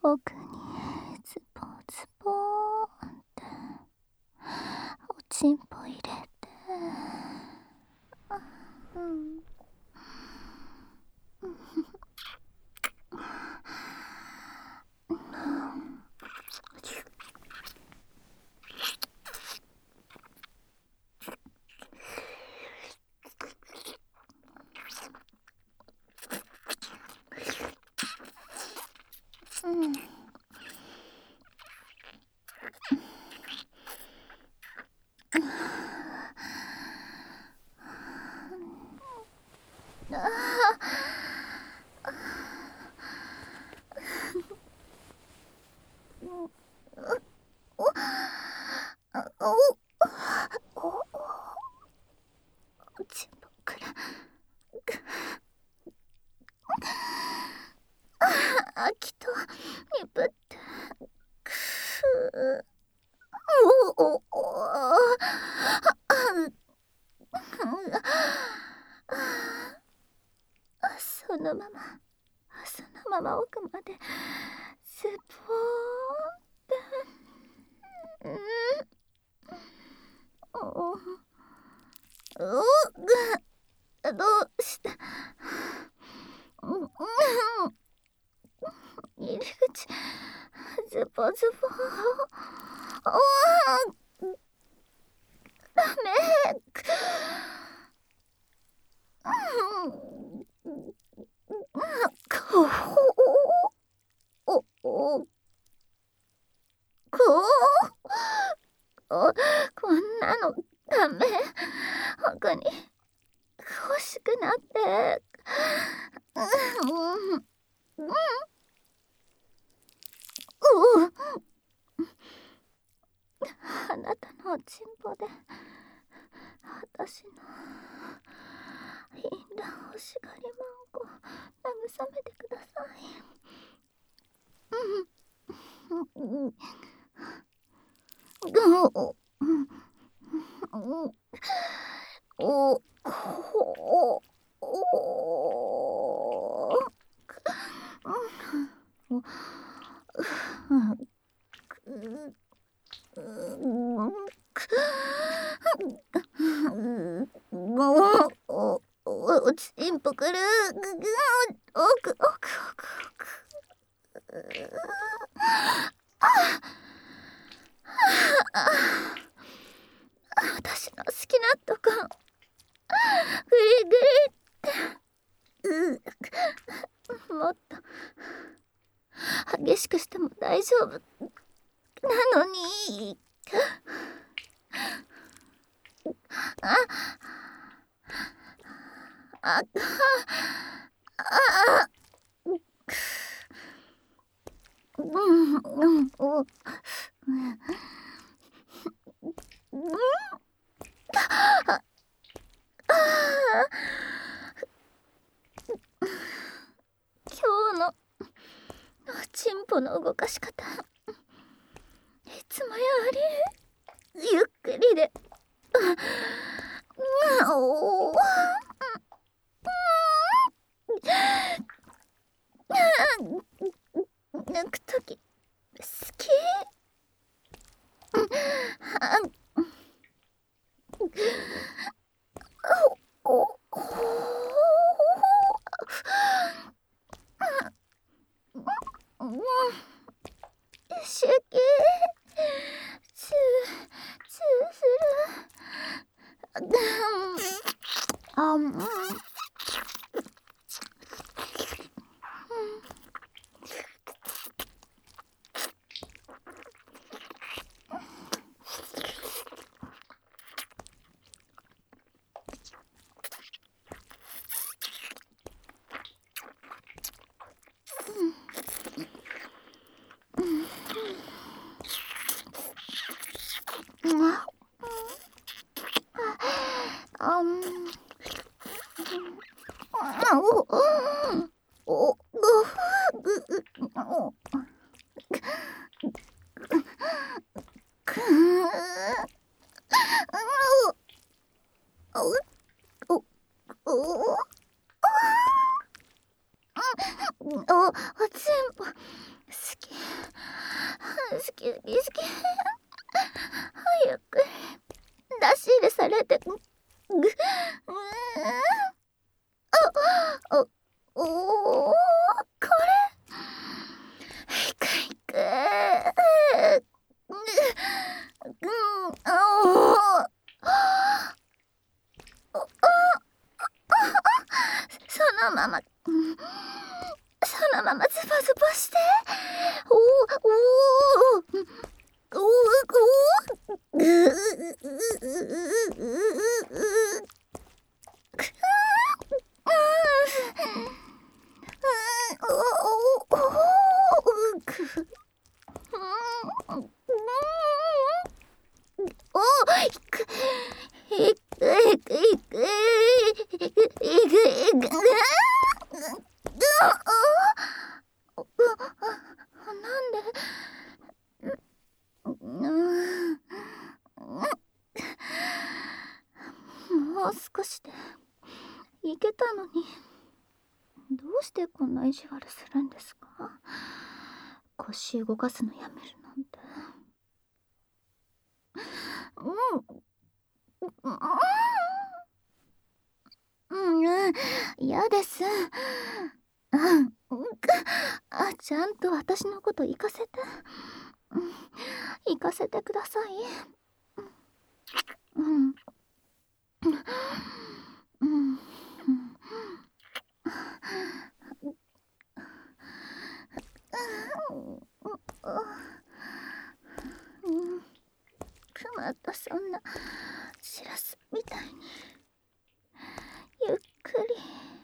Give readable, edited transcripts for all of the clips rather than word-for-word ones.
奥にズボズボーっておちんぽ入れて、うん、おちんぽくら秋とにぶってくーおそのまま奥までスポーンってどうして入り口ズボズボダメこんなのダメ。他に欲しくなってあなたのおちんぽで私のインラ欲しがりマンコ慰めてください。おちんぽくる奥私の好きなとこグリグリってもっと激しくしても大丈夫なのに今日のおちんぽの動かし方いつもよりゆっくりで抜くとき好き手記チューするおちんぽ好き好き好き好き。早く出し入れされて。おお、これいくいく。そのままそのままズバズバして。おおおおもう少しでいけたのに、どうしてこんな意地悪するんですか？腰動かすのやめるなんて。嫌です。ちゃんと私のこと行かせて。行かせてください。またそんなしらすみたいにゆっくり。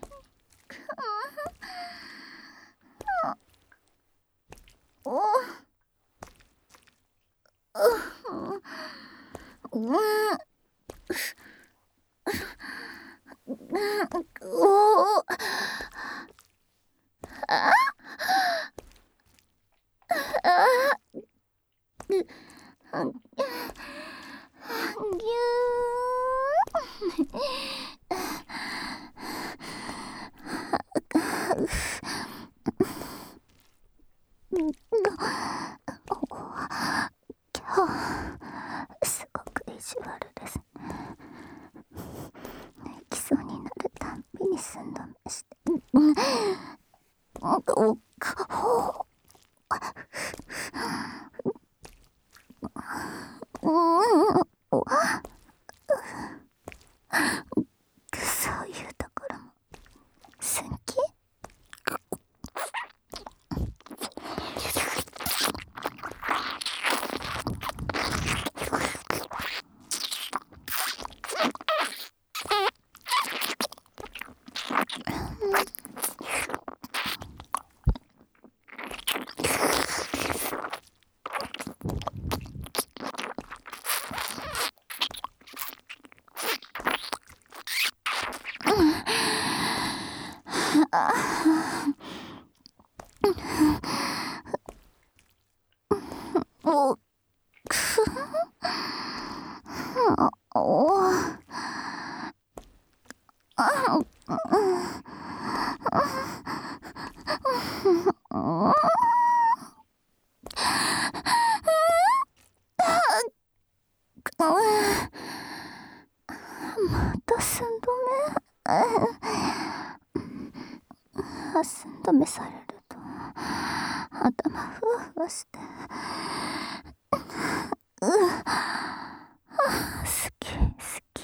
すごく意地悪ですね。基礎になるたんびに寸止めして。そういうところも好き？また寸止め。寸止めされると頭ふわふわして。好き好き。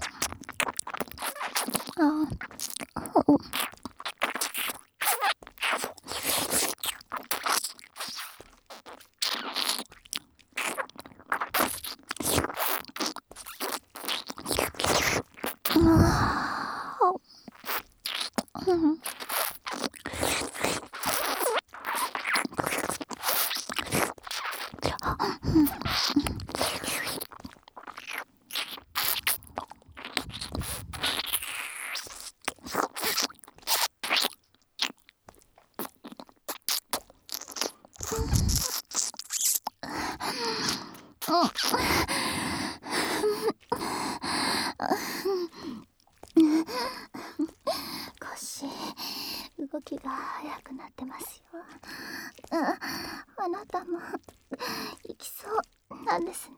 腰動きが速くなってますよ。あなたもいきそうなんですね。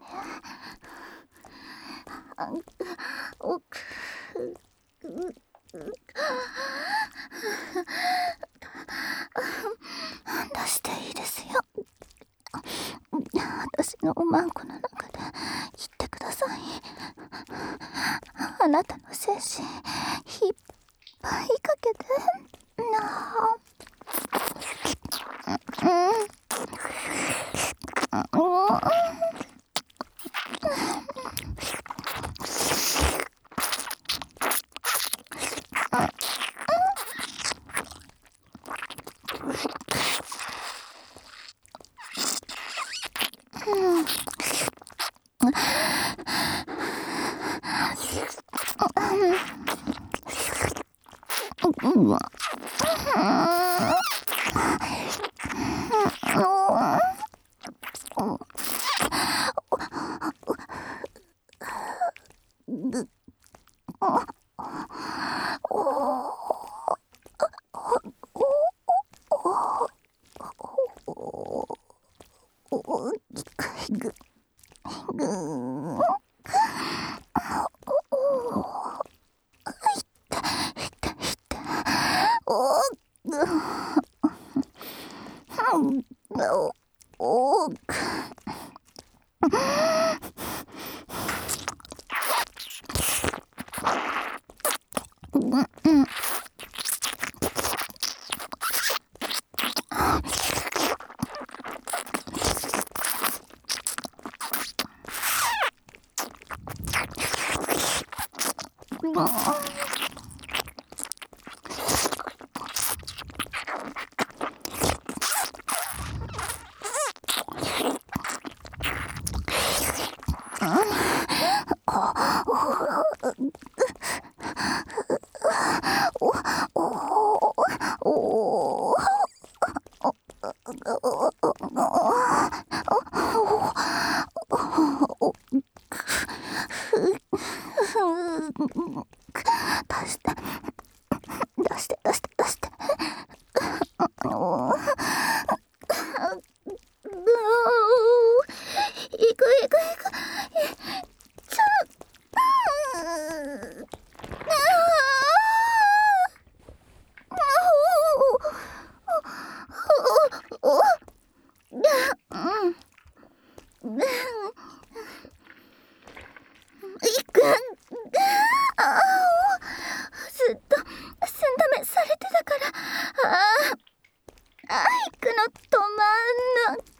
おく出していいですよ。私のおまんこの中で言ってください。あなたの精子いっぱいかけてな。出して。いく。ちょっずっと寸止めされてたから、行くの止まんな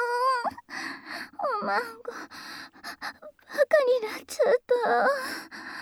おまんごバカになっちゃった。